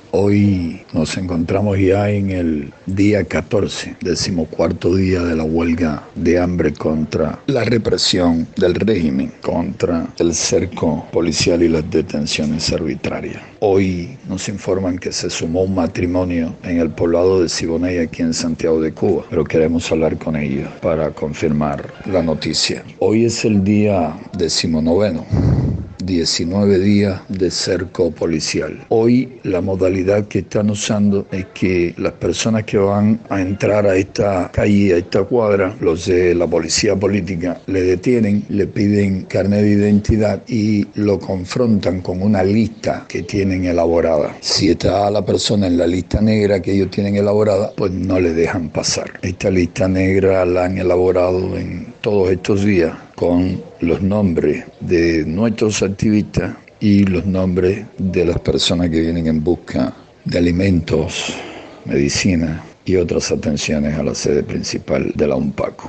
Hoy nos encontramos ya en el día 14, 14º día de la huelga de hambre contra la represión del régimen, contra el cerco policial y las detenciones arbitrarias. Hoy nos informan que se sumó un matrimonio en el poblado de Siboney, aquí en Santiago de Cuba, pero queremos hablar con ellos para confirmar la noticia. Hoy es el día 19. 19 días de cerco policial. Hoy la modalidad que están usando es que las personas que van a entrar a esta calle, a esta cuadra, los de la policía política le detienen, le piden carnet de identidad y lo confrontan con una lista que tienen elaborada. Si está la persona en la lista negra que ellos tienen elaborada, pues no le dejan pasar. Esta lista negra la han elaborado en todos estos días con los nombres de nuestros activistas y los nombres de las personas que vienen en busca de alimentos, medicina y otras atenciones a la sede principal de la UNPACO.